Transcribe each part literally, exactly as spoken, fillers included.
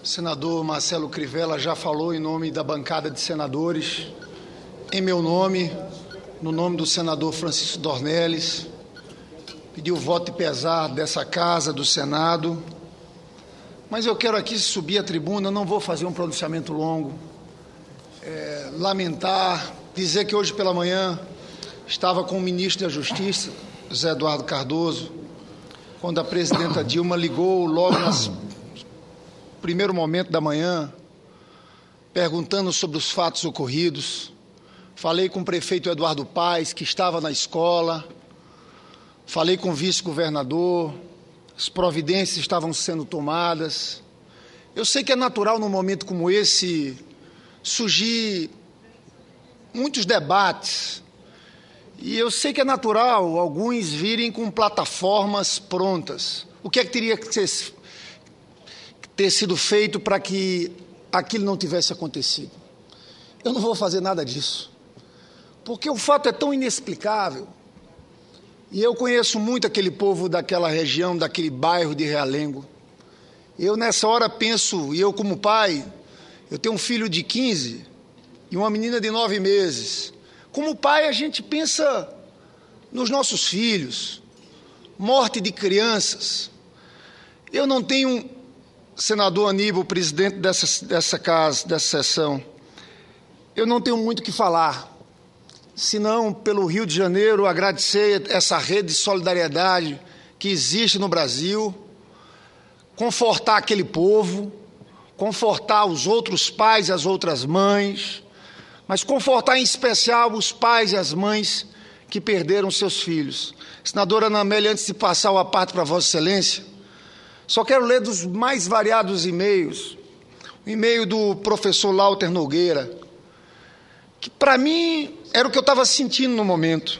O senador Marcelo Crivella já falou em nome da bancada de senadores, em meu nome, no nome do senador Francisco Dornelles, pediu voto de pesar dessa casa, do Senado, mas eu quero aqui subir à tribuna, não vou fazer um pronunciamento longo, é, lamentar, dizer que hoje pela manhã estava com o ministro da Justiça, José Eduardo Cardoso, quando a presidenta Dilma ligou logo no primeiro momento da manhã, perguntando sobre os fatos ocorridos. Falei com o prefeito Eduardo Paes, que estava na escola, falei com o vice-governador, as providências estavam sendo tomadas. Eu sei que é natural, num momento como esse, surgir muitos debates, e eu sei que é natural alguns virem com plataformas prontas. O que é que teria que ser, ter sido feito para que aquilo não tivesse acontecido? Eu não vou fazer nada disso, porque o fato é tão inexplicável, e eu conheço muito aquele povo daquela região, daquele bairro de Realengo. Eu, nessa hora, penso, e eu como pai, eu tenho um filho de quinze e uma menina de nove meses. Como pai, a gente pensa nos nossos filhos, morte de crianças. Eu não tenho, senador Aníbal, presidente dessa, dessa casa, dessa sessão, eu não tenho muito o que falar, senão pelo Rio de Janeiro agradecer essa rede de solidariedade que existe no Brasil, confortar aquele povo, confortar os outros pais e as outras mães, mas confortar em especial os pais e as mães que perderam seus filhos. Senadora Ana Amélia, antes de passar o aparato para Vossa Excelência, só quero ler dos mais variados e-mails. O e-mail do professor Lauter Nogueira, que para mim era o que eu estava sentindo no momento.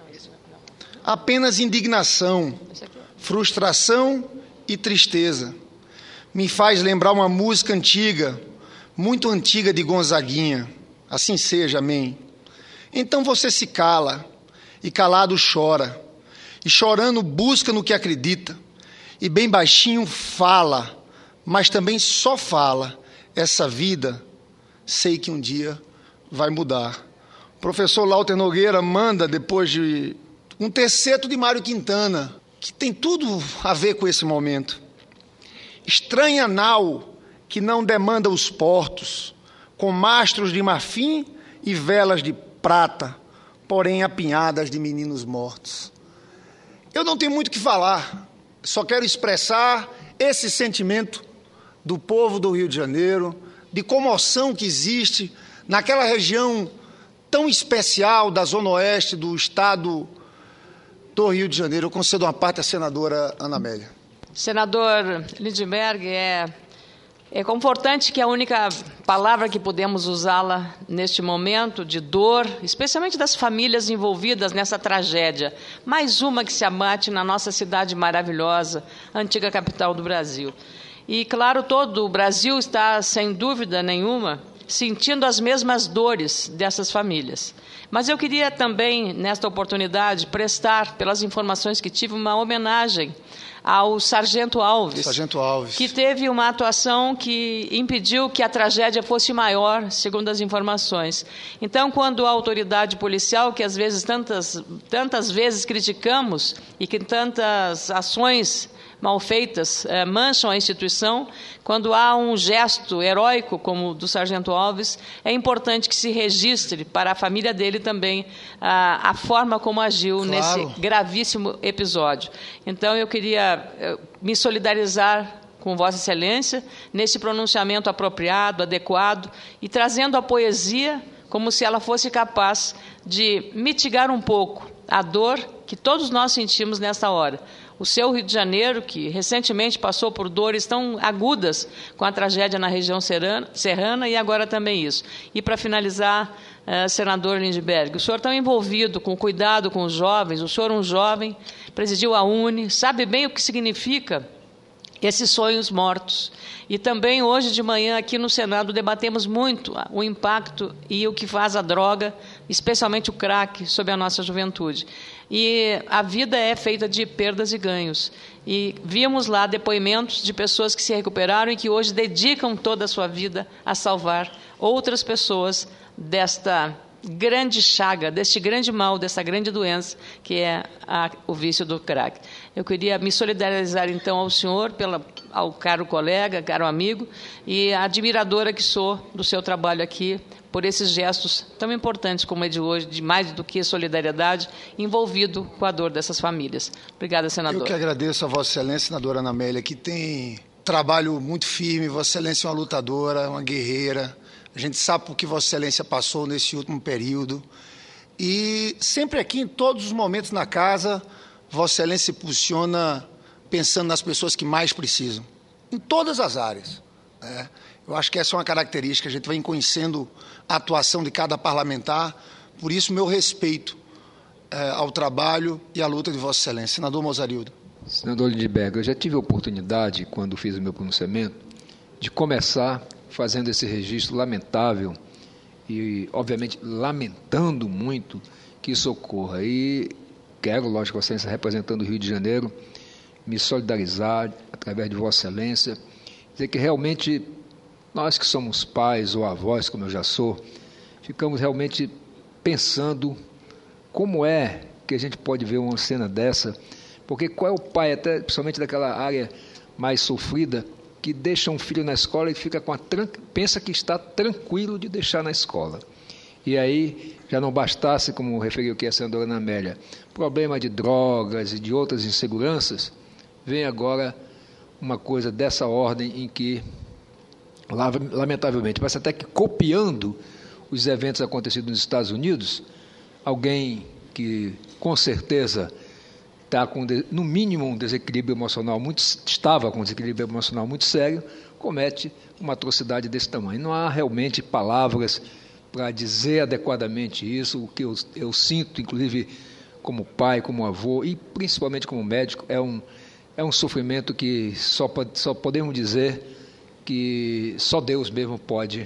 Apenas indignação, frustração e tristeza. Me faz lembrar uma música antiga, muito antiga de Gonzaguinha. Assim seja, amém. Então você se cala, e calado chora, e chorando busca no que acredita, e bem baixinho fala, mas também só fala, essa vida, sei que um dia vai mudar. O professor Lauter Nogueira manda, depois de um terceto de Mário Quintana, que tem tudo a ver com esse momento. Estranha nau que não demanda os portos, com mastros de marfim e velas de prata, porém apinhadas de meninos mortos. Eu não tenho muito o que falar, só quero expressar esse sentimento do povo do Rio de Janeiro, de comoção que existe naquela região tão especial da Zona Oeste do estado do Rio de Janeiro. Eu concedo uma parte à senadora Ana Amélia. Senador Lindbergh, é, é confortante que a única palavra que podemos usá-la neste momento de dor, especialmente das famílias envolvidas nessa tragédia, mais uma que se abate na nossa cidade maravilhosa, antiga capital do Brasil. E, claro, todo o Brasil está, sem dúvida nenhuma, sentindo as mesmas dores dessas famílias. Mas eu queria também, nesta oportunidade, prestar, pelas informações que tive, uma homenagem ao Sargento Alves, Sargento Alves, que teve uma atuação que impediu que a tragédia fosse maior, segundo as informações. Então, quando a autoridade policial, que às vezes tantas, tantas vezes criticamos e que tantas ações mal feitas eh, mancham a instituição, quando há um gesto heróico como o do Sargento Alves, é importante que se registre para a família dele também a, a forma como agiu, claro, nesse gravíssimo episódio. Então, eu queria eh, me solidarizar com Vossa Excelência nesse pronunciamento apropriado, adequado, e trazendo a poesia como se ela fosse capaz de mitigar um pouco a dor que todos nós sentimos nesta hora. O seu Rio de Janeiro, que recentemente passou por dores tão agudas com a tragédia na região serrana, e agora também isso. E, para finalizar, uh, senador Lindbergh, o senhor está envolvido com cuidado com os jovens, o senhor é um jovem, presidiu a UNE, sabe bem o que significa esses sonhos mortos. E também hoje de manhã aqui no Senado debatemos muito o impacto e o que faz a droga, especialmente o crack, sobre a nossa juventude. E a vida é feita de perdas e ganhos. E vimos lá depoimentos de pessoas que se recuperaram e que hoje dedicam toda a sua vida a salvar outras pessoas desta grande chaga, deste grande mal, dessa grande doença, que é a, o vício do crack. Eu queria me solidarizar, então, ao senhor, pela, ao caro colega, caro amigo, e a admiradora que sou do seu trabalho aqui, por esses gestos tão importantes como é de hoje, de mais do que solidariedade, envolvido com a dor dessas famílias. Obrigada, senador. Eu que agradeço a Vossa Excelência, senadora Ana Amélia, que tem trabalho muito firme. Vossa Excelência é uma lutadora, uma guerreira. A gente sabe por que Vossa Excelência passou nesse último período. E sempre aqui, em todos os momentos na casa, Vossa Excelência se posiciona pensando nas pessoas que mais precisam, em todas as áreas, né? Eu acho que essa é uma característica, a gente vem conhecendo a atuação de cada parlamentar, por isso meu respeito eh, ao trabalho e à luta de Vossa Excelência. Senador Mozarildo. Senador Lindbergh, eu já tive a oportunidade, quando fiz o meu pronunciamento, de começar fazendo esse registro lamentável e, obviamente, lamentando muito que isso ocorra. E quero, lógico, Vossa Excelência, representando o Rio de Janeiro, me solidarizar através de Vossa Excelência, dizer que realmente nós que somos pais ou avós, como eu já sou, ficamos realmente pensando como é que a gente pode ver uma cena dessa, porque qual é o pai, até principalmente daquela área mais sofrida, que deixa um filho na escola e fica com a tran... pensa que está tranquilo de deixar na escola. E aí, já não bastasse, como referiu aqui a senadora Ana Amélia, problema de drogas e de outras inseguranças, vem agora uma coisa dessa ordem em que, lamentavelmente, parece até que copiando os eventos acontecidos nos Estados Unidos, alguém que, com certeza, está com, no mínimo, um desequilíbrio emocional muito, estava com um desequilíbrio emocional muito sério, comete uma atrocidade desse tamanho. Não há realmente palavras para dizer adequadamente isso. O que eu, eu sinto, inclusive, como pai, como avô e principalmente como médico, é um, é um sofrimento que só, só podemos dizer que só Deus mesmo pode,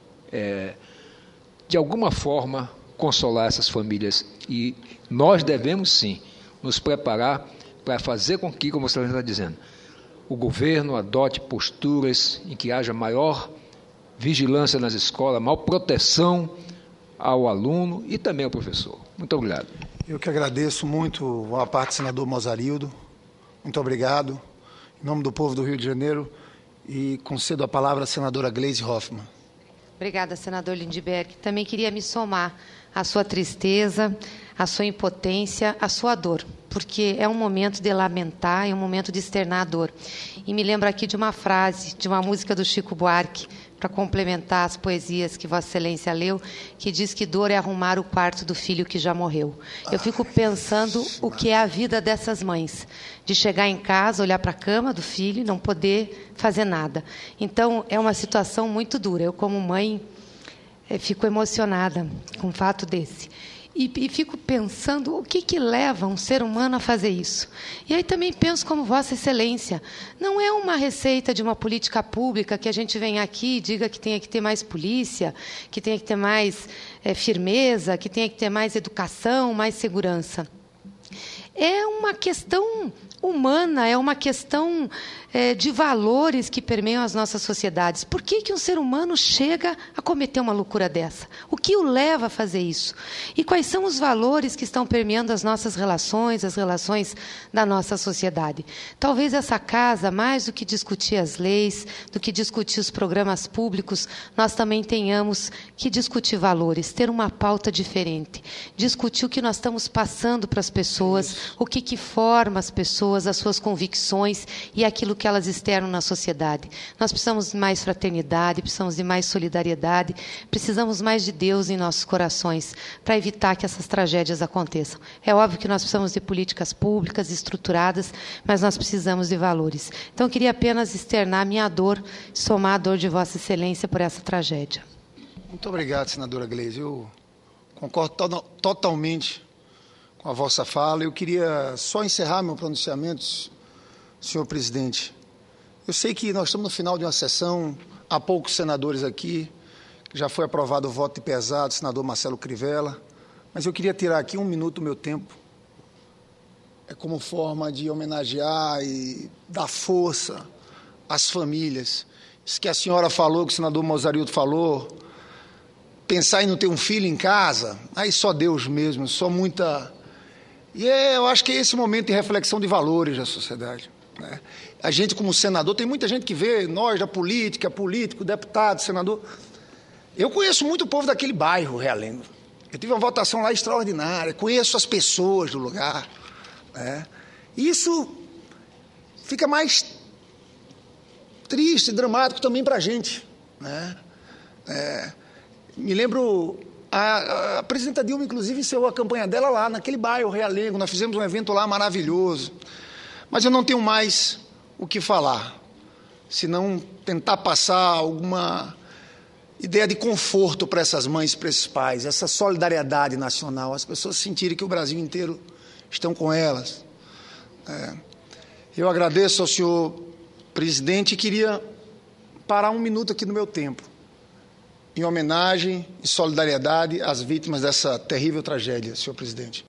é, de alguma forma, consolar essas famílias. E nós devemos, sim, nos preparar para fazer com que, como você está dizendo, o governo adote posturas em que haja maior vigilância nas escolas, maior proteção ao aluno e também ao professor. Muito obrigado. Eu que agradeço muito a parte do senador Mozarildo. Muito obrigado. Em nome do povo do Rio de Janeiro, e concedo a palavra à senadora Gleisi Hoffmann. Obrigada, senador Lindbergh. Também queria me somar à sua tristeza, à sua impotência, à sua dor, porque é um momento de lamentar, é um momento de externar a dor. E me lembro aqui de uma frase, de uma música do Chico Buarque, para complementar as poesias que Vossa Excelência leu, que diz que dor é arrumar o quarto do filho que já morreu. Eu fico pensando o que é a vida dessas mães, de chegar em casa, olhar para a cama do filho e não poder fazer nada. Então, é uma situação muito dura. Eu, como mãe, fico emocionada com um fato desse. E, e fico pensando o que, que leva um ser humano a fazer isso. E aí também penso como Vossa Excelência, não é uma receita de uma política pública que a gente vem aqui e diga que tem que ter mais polícia, que tem que ter mais é, firmeza, que tem que ter mais educação, mais segurança. É uma questão humana, é uma questão é, de valores que permeiam as nossas sociedades. Por que, que um ser humano chega a cometer uma loucura dessa? O que o leva a fazer isso? E quais são os valores que estão permeando as nossas relações, as relações da nossa sociedade? Talvez essa casa, mais do que discutir as leis, do que discutir os programas públicos, nós também tenhamos que discutir valores, ter uma pauta diferente, discutir o que nós estamos passando para as pessoas, o que, que forma as pessoas, as suas convicções e aquilo que elas externam na sociedade. Nós precisamos de mais fraternidade, precisamos de mais solidariedade, precisamos mais de Deus em nossos corações para evitar que essas tragédias aconteçam. É óbvio que nós precisamos de políticas públicas estruturadas, mas nós precisamos de valores. Então, eu queria apenas externar a minha dor, somar a dor de Vossa Excelência por essa tragédia. Muito obrigado, senadora Gleisi. Eu concordo to totalmente com a vossa fala. Eu queria só encerrar meu pronunciamento, senhor presidente, Eu sei que nós estamos no final de uma sessão, há poucos senadores aqui, já foi aprovado o voto de pesar do senador Marcelo Crivella, mas eu queria tirar aqui um minuto do meu tempo, é como forma de homenagear e dar força às famílias. Isso que a senhora falou, que o senador Mozarildo falou, pensar em não ter um filho em casa, aí só Deus mesmo, só muita... E é, eu acho que é esse momento de reflexão de valores da sociedade, né? A gente, como senador, tem muita gente que vê nós da política, político, deputado, senador. Eu conheço muito o povo daquele bairro, Realengo. Eu tive uma votação lá extraordinária, conheço as pessoas do lugar, né? Isso fica mais triste, dramático também para a gente, né? É, me lembro, a, a presidenta Dilma, inclusive, encerrou a campanha dela lá, naquele bairro, Realengo. Nós fizemos um evento lá maravilhoso. Mas eu não tenho mais o que falar, senão tentar passar alguma ideia de conforto para essas mães, para esses pais, essa solidariedade nacional, as pessoas sentirem que o Brasil inteiro estão com elas. É, eu agradeço ao senhor presidente e queria parar um minuto aqui no meu tempo, em homenagem e solidariedade às vítimas dessa terrível tragédia, senhor presidente.